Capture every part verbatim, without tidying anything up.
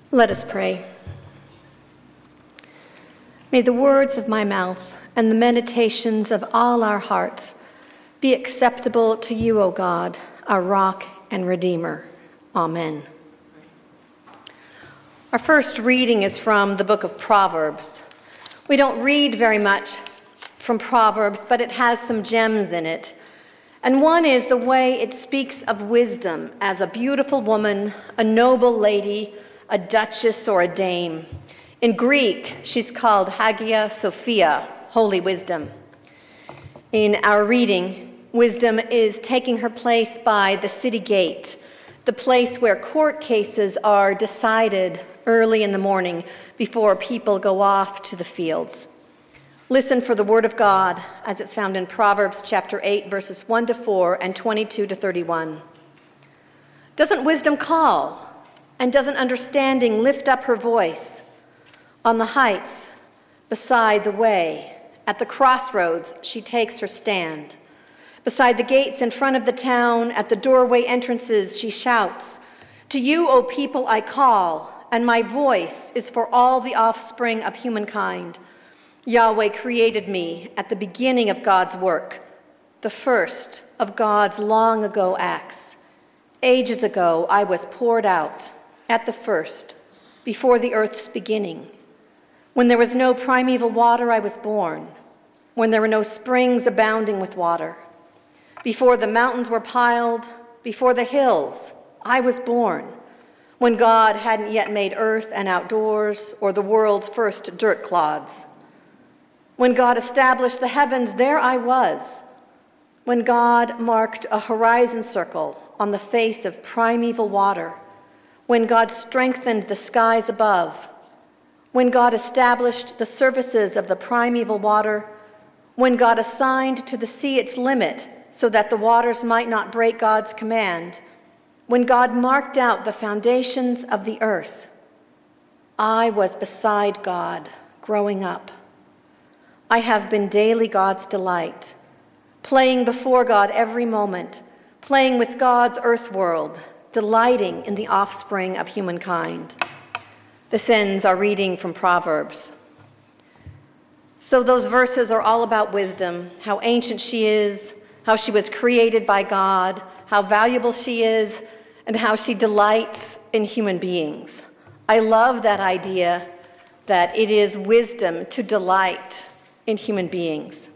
Let us pray. May the words of my mouth and the meditations of all our hearts be acceptable to you, O God, our rock and redeemer. Amen. Our first reading is from the book of Proverbs. We don't read very much from Proverbs, but it has some gems in it. And one is the way it speaks of wisdom as a beautiful woman, a noble lady, a duchess or a dame. In Greek, she's called Hagia Sophia, holy wisdom. In our reading, wisdom is taking her place by the city gate, the place where court cases are decided early in the morning before people go off to the fields. Listen for the word of God as it's found in Proverbs chapter eight, verses one to four and twenty-two to thirty-one. Doesn't wisdom call? And doesn't understanding lift up her voice? On the heights, beside the way, at the crossroads, she takes her stand. Beside the gates in front of the town, at the doorway entrances, she shouts, "To you, O people, I call, and my voice is for all the offspring of humankind. Yahweh created me at the beginning of God's work, the first of God's long ago acts. Ages ago, I was poured out at the first, before the earth's beginning. When there was no primeval water, I was born. When there were no springs abounding with water. Before the mountains were piled, before the hills, I was born. When God hadn't yet made earth and outdoors, or the world's first dirt clods. When God established the heavens, there I was. When God marked a horizon circle on the face of primeval water. When God strengthened the skies above. When God established the surfaces of the primeval water. When God assigned to the sea its limit so that the waters might not break God's command. When God marked out the foundations of the earth. I was beside God growing up. I have been daily God's delight, playing before God every moment, playing with God's earth world, delighting in the offspring of humankind. This ends our reading from Proverbs. So those verses are all about wisdom, how ancient she is, how she was created by God, how valuable she is, and how she delights in human beings. I love that idea that it is wisdom to delight in human beings.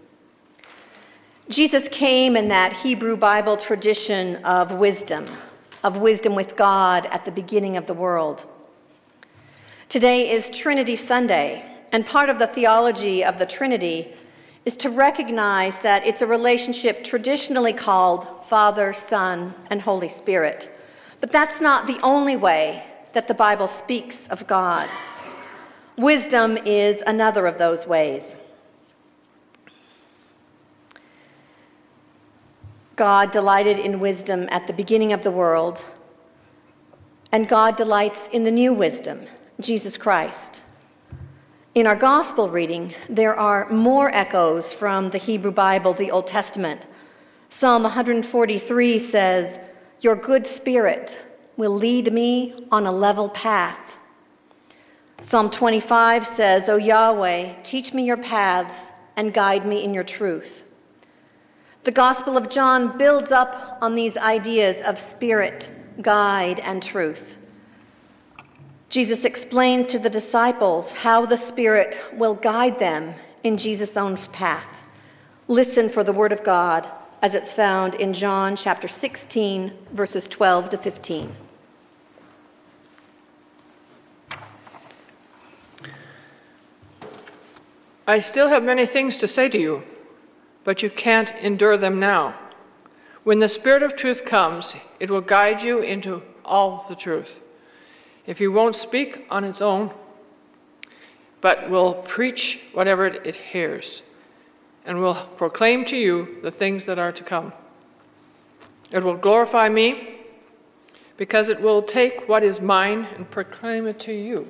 Jesus came in that Hebrew Bible tradition of wisdom, of wisdom with God at the beginning of the world. Today is Trinity Sunday, and part of the theology of the Trinity is to recognize that it's a relationship traditionally called Father, Son, and Holy Spirit. But that's not the only way that the Bible speaks of God. Wisdom is another of those ways. God delighted in wisdom at the beginning of the world, and God delights in the new wisdom, Jesus Christ. In our gospel reading, there are more echoes from the Hebrew Bible, the Old Testament. Psalm one forty-three says, "Your good spirit will lead me on a level path." Psalm twenty-five says, "O Yahweh, teach me your paths and guide me in your truth." The Gospel of John builds up on these ideas of spirit, guide, and truth. Jesus explains to the disciples how the Spirit will guide them in Jesus' own path. Listen for the word of God as it's found in John chapter sixteen, verses twelve to fifteen. I still have many things to say to you, but you can't endure them now. When the Spirit of truth comes, it will guide you into all the truth. If he won't speak on its own, but will preach whatever it hears, and will proclaim to you the things that are to come. It will glorify me, because it will take what is mine and proclaim it to you.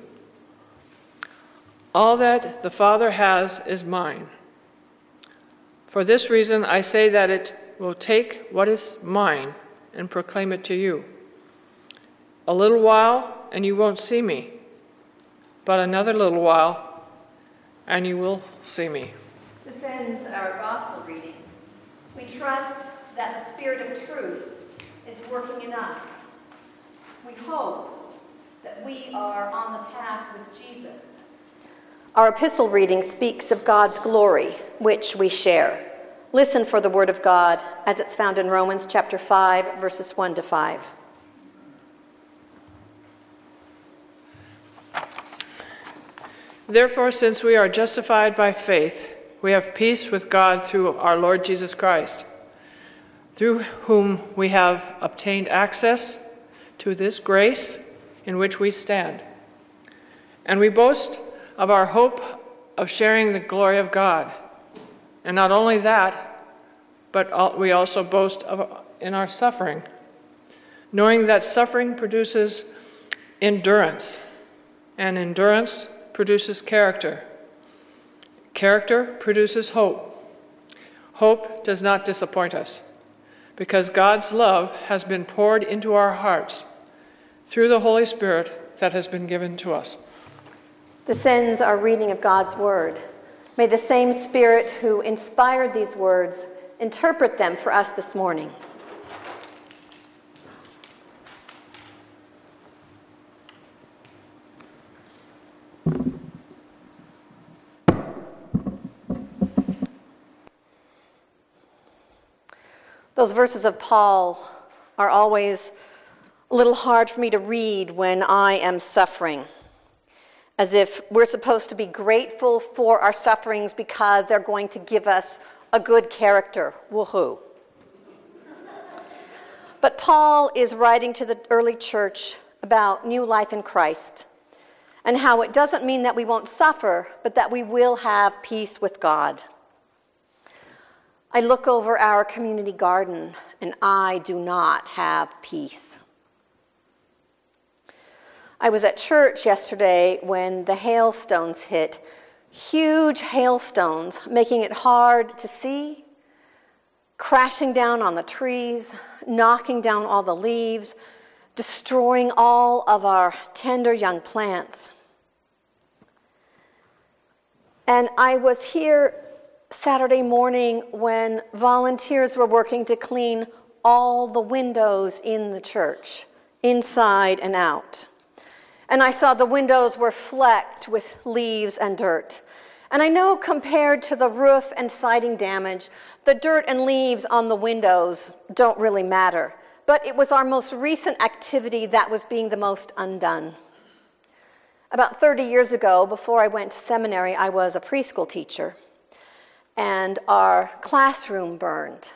All that the Father has is mine. For this reason I say that it will take what is mine and proclaim it to you. A little while, and you won't see me, But another little while, and you will see me. This ends our gospel reading. We trust that the Spirit of truth is working in us. We hope that we are on the path with Jesus. Our epistle reading speaks of God's glory, which we share. Listen for the word of God as it's found in Romans chapter five, verses one to five. Therefore, since we are justified by faith, we have peace with God through our Lord Jesus Christ, through whom we have obtained access to this grace in which we stand. And we boast of our hope of sharing the glory of God. And not only that, but we also boast of in our suffering, knowing that suffering produces endurance, and endurance produces character. Character produces hope. Hope does not disappoint us, because God's love has been poured into our hearts through the Holy Spirit that has been given to us. This ends our reading of God's word. May the same Spirit who inspired these words interpret them for us this morning. Those verses of Paul are always a little hard for me to read when I am suffering, as if we're supposed to be grateful for our sufferings because they're going to give us a good character. Woohoo. But Paul is writing to the early church about new life in Christ and how it doesn't mean that we won't suffer, but that we will have peace with God. I look over our community garden, and I do not have peace. I was at church yesterday when the hailstones hit. Huge hailstones, making it hard to see, crashing down on the trees, knocking down all the leaves, destroying all of our tender young plants. And I was here Saturday morning when volunteers were working to clean all the windows in the church, inside and out. And I saw the windows were flecked with leaves and dirt. And I know compared to the roof and siding damage, the dirt and leaves on the windows don't really matter. But it was our most recent activity that was being the most undone. About thirty years ago, before I went to seminary, I was a preschool teacher. And our classroom burned.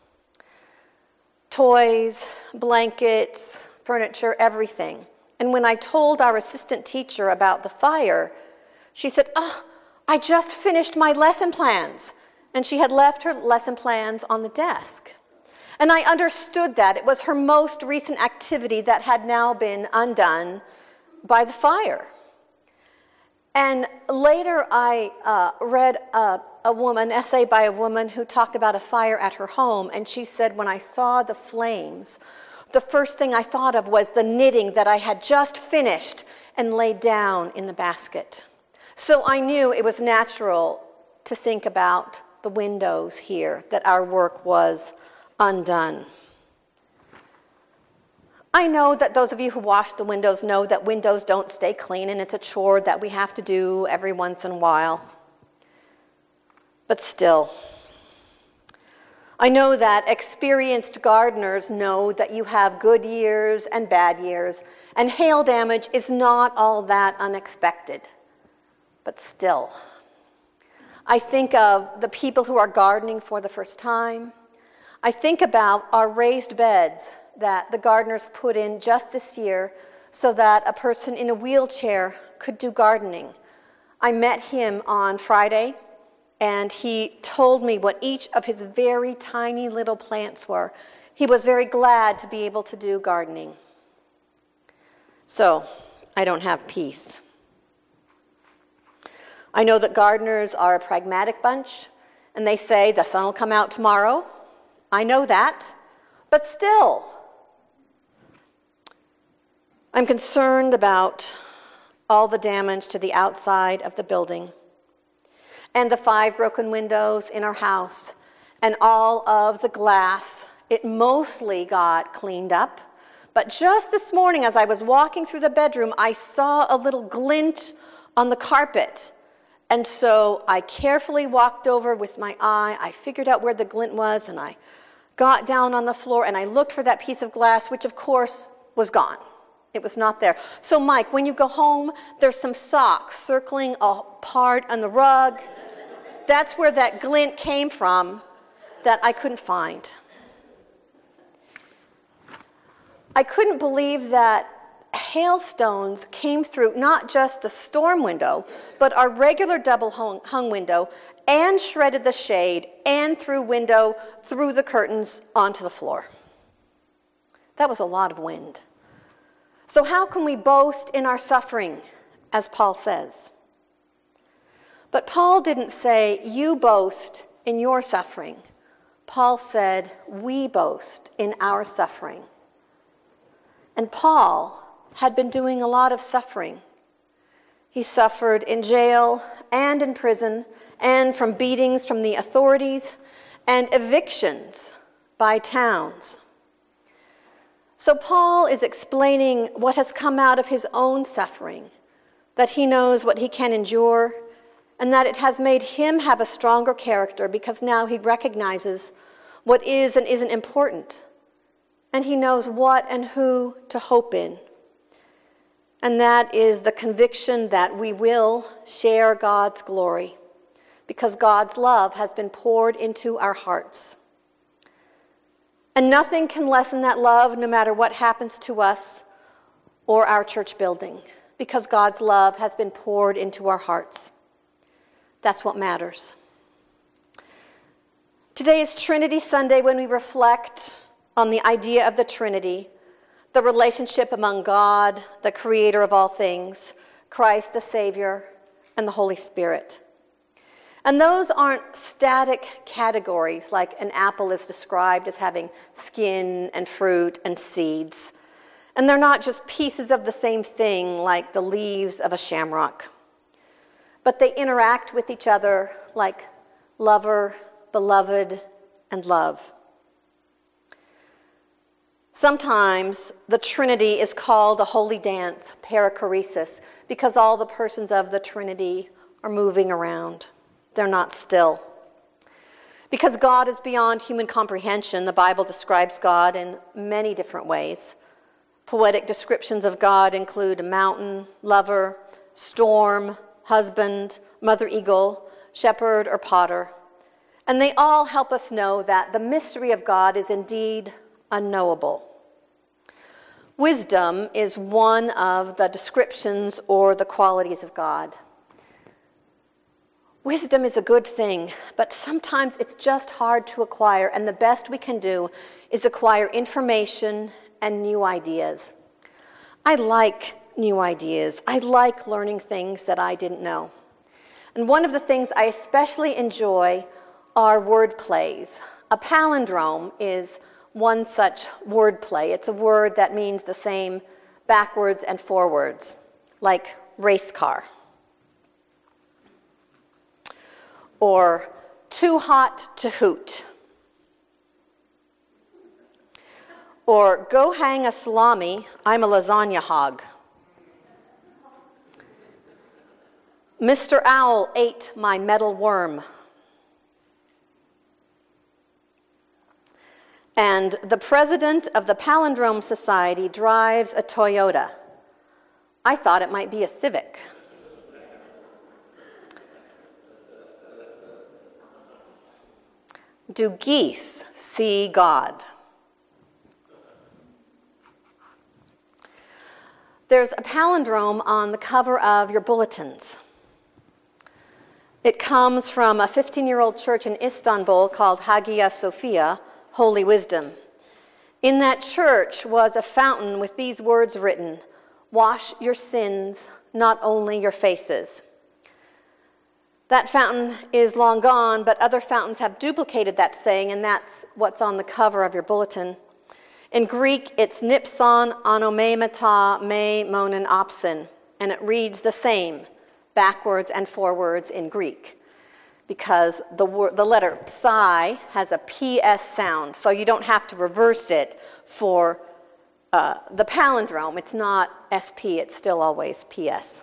Toys, blankets, furniture, everything. And when I told our assistant teacher about the fire, she said, "Oh, I just finished my lesson plans." And she had left her lesson plans on the desk. And I understood that. It was her most recent activity that had now been undone by the fire. And later I uh, read a, a woman, an essay by a woman who talked about a fire at her home, and she said, when I saw the flames, the first thing I thought of was the knitting that I had just finished and laid down in the basket. So I knew it was natural to think about the windows here, that our work was undone. I know that those of you who wash the windows know that windows don't stay clean, and it's a chore that we have to do every once in a while. But still, I know that experienced gardeners know that you have good years and bad years, and hail damage is not all that unexpected. But still, I think of the people who are gardening for the first time. I think about our raised beds that the gardeners put in just this year so that a person in a wheelchair could do gardening. I met him on Friday, and he told me what each of his very tiny little plants were. He was very glad to be able to do gardening. So, I don't have peace. I know that gardeners are a pragmatic bunch, and they say the sun will come out tomorrow. I know that, but still, I'm concerned about all the damage to the outside of the building, and the five broken windows in our house, and all of the glass. It mostly got cleaned up, but just this morning as I was walking through the bedroom, I saw a little glint on the carpet. And so I carefully walked over with my eye. I figured out where the glint was, and I got down on the floor, and I looked for that piece of glass, which of course was gone. It was not there. So Mike, when you go home, there's some socks circling a part on the rug. That's where that glint came from that I couldn't find. I couldn't believe that hailstones came through not just the storm window, but our regular double hung, hung window, and shredded the shade, and through window, through the curtains, onto the floor. That was a lot of wind. So how can we boast in our suffering, as Paul says? But Paul didn't say, you boast in your suffering. Paul said, we boast in our suffering. And Paul had been doing a lot of suffering. He suffered in jail and in prison, and from beatings from the authorities, and evictions by towns. So Paul is explaining what has come out of his own suffering, that he knows what he can endure, and that it has made him have a stronger character because now he recognizes what is and isn't important, and he knows what and who to hope in. And that is the conviction that we will share God's glory because God's love has been poured into our hearts. And nothing can lessen that love no matter what happens to us or our church building because God's love has been poured into our hearts. That's what matters. Today is Trinity Sunday when we reflect on the idea of the Trinity, the relationship among God, the creator of all things, Christ the Savior, and the Holy Spirit. And those aren't static categories like an apple is described as having skin and fruit and seeds. And they're not just pieces of the same thing like the leaves of a shamrock. But they interact with each other like lover, beloved, and love. Sometimes the Trinity is called a holy dance, perichoresis, because all the persons of the Trinity are moving around. They're not still. Because God is beyond human comprehension, the Bible describes God in many different ways. Poetic descriptions of God include mountain, lover, storm, husband, mother eagle, shepherd, or potter. And they all help us know that the mystery of God is indeed unknowable. Wisdom is one of the descriptions or the qualities of God. Wisdom is a good thing, but sometimes it's just hard to acquire, and the best we can do is acquire information and new ideas. I like new ideas. I like learning things that I didn't know. And one of the things I especially enjoy are word plays. A palindrome is one such word play. It's a word that means the same backwards and forwards, like race car. Or too hot to hoot. Or go hang a salami, I'm a lasagna hog. Mister Owl ate my metal worm. And the president of the Palindrome Society drives a Toyota. I thought it might be a Civic. Do geese see God? There's a palindrome on the cover of your bulletins. It comes from a fifteen-year-old church in Istanbul called Hagia Sophia, Holy Wisdom. In that church was a fountain with these words written, "Wash your sins, not only your faces." That fountain is long gone, but other fountains have duplicated that saying, and that's what's on the cover of your bulletin. In Greek, it's nipson onomemata me monen opsin, and it reads the same backwards and forwards in Greek, because the, word, the letter psi has a P S sound, so you don't have to reverse it for uh, the palindrome. It's not S P, it's still always P S.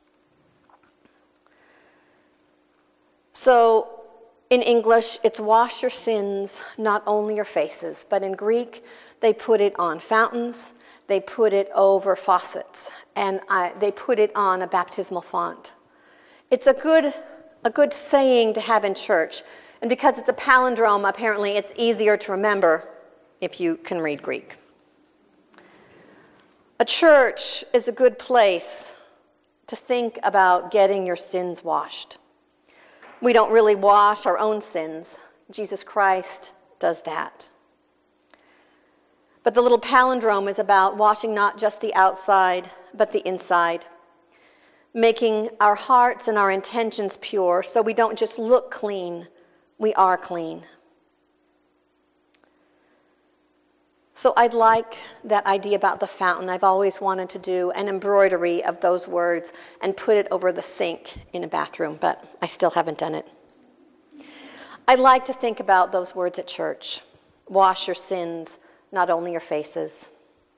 So in English, it's wash your sins, not only your faces, but in Greek, they put it on fountains, they put it over faucets, and I, they put it on a baptismal font. It's a good A good saying to have in church. And because it's a palindrome, apparently it's easier to remember if you can read Greek. A church is a good place to think about getting your sins washed. We don't really wash our own sins. Jesus Christ does that. But the little palindrome is about washing not just the outside, but the inside. Making our hearts and our intentions pure so we don't just look clean, we are clean. So I'd like that idea about the fountain. I've always wanted to do an embroidery of those words and put it over the sink in a bathroom, but I still haven't done it. I'd like to think about those words at church. Wash your sins, not only your faces.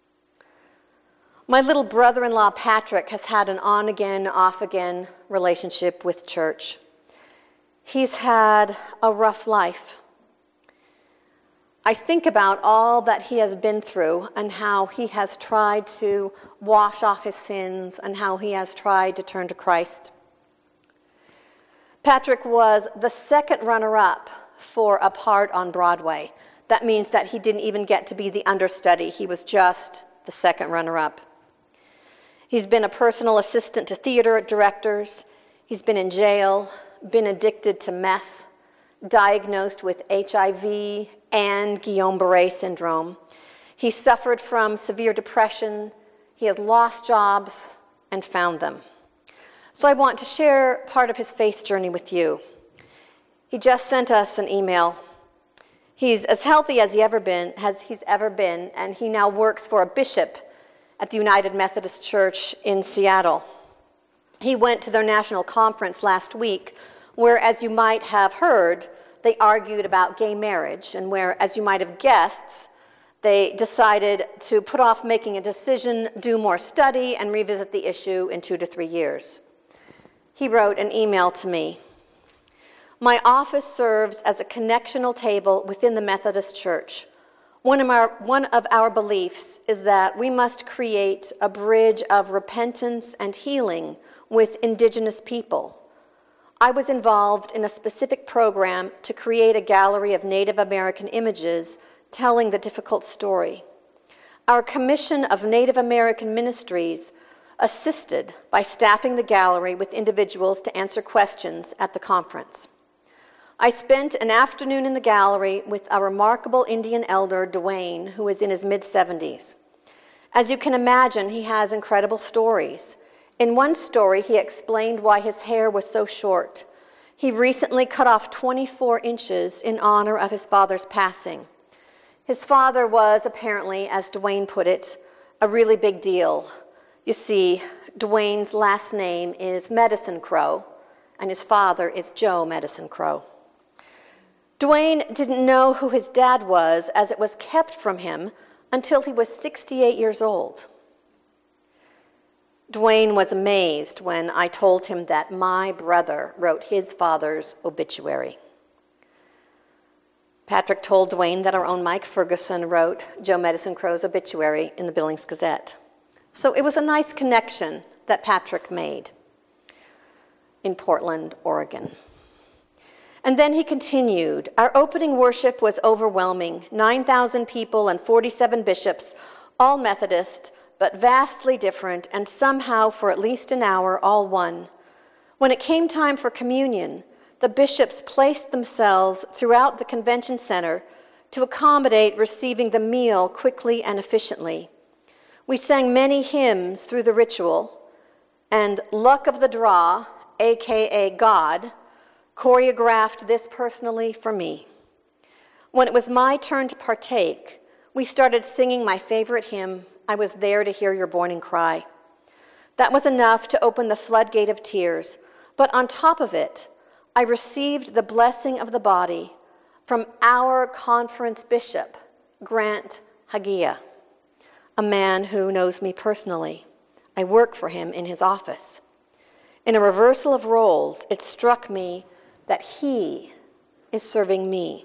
My little brother-in-law, Patrick, has had an on-again, off-again relationship with church. He's had a rough life. I think about all that he has been through and how he has tried to wash off his sins and how he has tried to turn to Christ. Patrick was the second runner-up for a part on Broadway. That means that he didn't even get to be the understudy. He was just the second runner-up. He's been a personal assistant to theater directors. He's been in jail, been addicted to meth, diagnosed with H I V and Guillain-Barré syndrome. He suffered from severe depression. He has lost jobs and found them. So I want to share part of his faith journey with you. He just sent us an email. He's as healthy as he ever been, as he's ever been, and he now works for a bishop at the United Methodist Church in Seattle. He went to their national conference last week, where, as you might have heard, they argued about gay marriage, and where, as you might have guessed, they decided to put off making a decision, do more study, and revisit the issue in two to three years. He wrote an email to me. My office serves as a connectional table within the Methodist Church. One of, our, one of our beliefs is that we must create a bridge of repentance and healing with indigenous people. I was involved in a specific program to create a gallery of Native American images telling the difficult story. Our commission of Native American ministries assisted by staffing the gallery with individuals to answer questions at the conference. I spent an afternoon in the gallery with a remarkable Indian elder, Dwayne, who is in his mid-seventies. As you can imagine, he has incredible stories. In one story, he explained why his hair was so short. He recently cut off twenty-four inches in honor of his father's passing. His father was apparently, as Dwayne put it, a really big deal. You see, Dwayne's last name is Medicine Crow, and his father is Joe Medicine Crow. Dwayne didn't know who his dad was, as it was kept from him until he was sixty-eight years old. Dwayne was amazed when I told him that my brother wrote his father's obituary. Patrick told Dwayne that our own Mike Ferguson wrote Joe Medicine Crow's obituary in the Billings Gazette. So it was a nice connection that Patrick made in Portland, Oregon. And then he continued. Our opening worship was overwhelming. nine thousand people and forty-seven bishops, all Methodist, but vastly different, and somehow for at least an hour, all one. When it came time for communion, the bishops placed themselves throughout the convention center to accommodate receiving the meal quickly and efficiently. We sang many hymns through the ritual, and Luck of the Draw, a k a. God, choreographed this personally for me. When it was my turn to partake, we started singing my favorite hymn, I Was There to Hear Your Morning Cry. That was enough to open the floodgate of tears. But on top of it, I received the blessing of the body from our conference bishop, Grant Hagia, a man who knows me personally. I work for him in his office. In a reversal of roles, it struck me that he is serving me.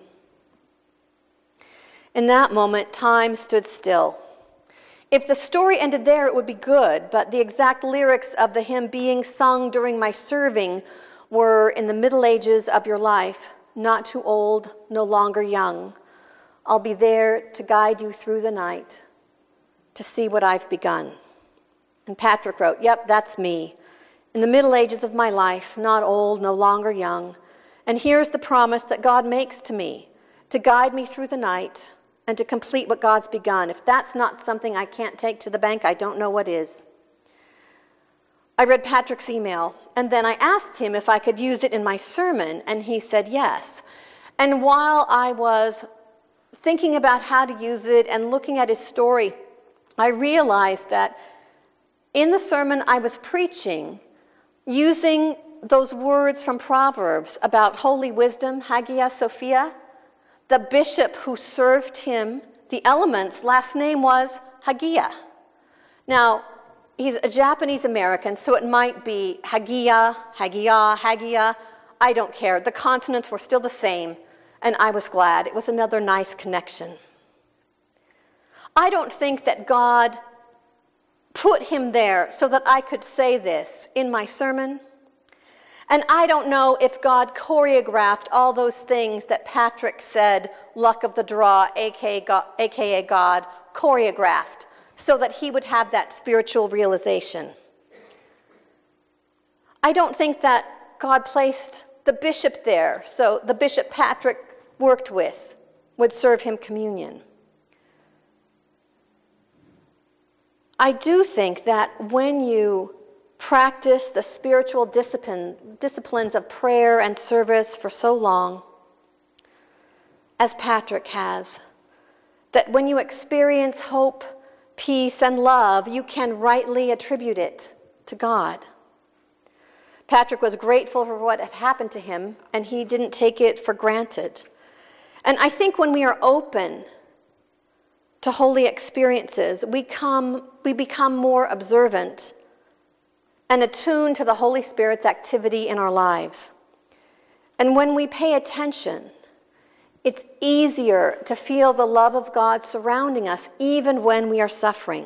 In that moment, time stood still. If the story ended there, it would be good, but the exact lyrics of the hymn being sung during my serving were, in the middle ages of your life, not too old, no longer young. I'll be there to guide you through the night, to see what I've begun. And Patrick wrote, yep, that's me. In the middle ages of my life, not old, no longer young. And here's the promise that God makes to me, to guide me through the night and to complete what God's begun. If that's not something I can't take to the bank, I don't know what is. I read Patrick's email, and then I asked him if I could use it in my sermon, and he said yes. And while I was thinking about how to use it and looking at his story, I realized that in the sermon I was preaching, using those words from Proverbs about holy wisdom, Hagia Sophia, the bishop who served him the elements, last name was Hagia. Now, he's a Japanese American, so it might be Hagia, Hagia, Hagia. I don't care. The consonants were still the same, and I was glad. It was another nice connection. I don't think that God put him there so that I could say this in my sermon. And I don't know if God choreographed all those things that Patrick said, luck of the draw, aka God, aka God choreographed, so that he would have that spiritual realization. I don't think that God placed the bishop there so the bishop Patrick worked with would serve him communion. I do think that when you practice the spiritual discipline, disciplines of prayer and service for so long, as Patrick has, that when you experience hope, peace, and love, you can rightly attribute it to God. Patrick was grateful for what had happened to him, and he didn't take it for granted. And I think when we are open to holy experiences, we come, we become more observant and attuned to the Holy Spirit's activity in our lives. And when we pay attention, it's easier to feel the love of God surrounding us, even when we are suffering.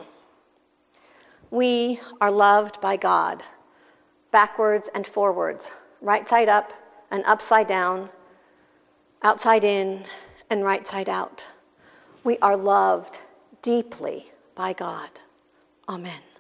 We are loved by God, backwards and forwards, right side up and upside down, outside in and right side out. We are loved deeply by God. Amen.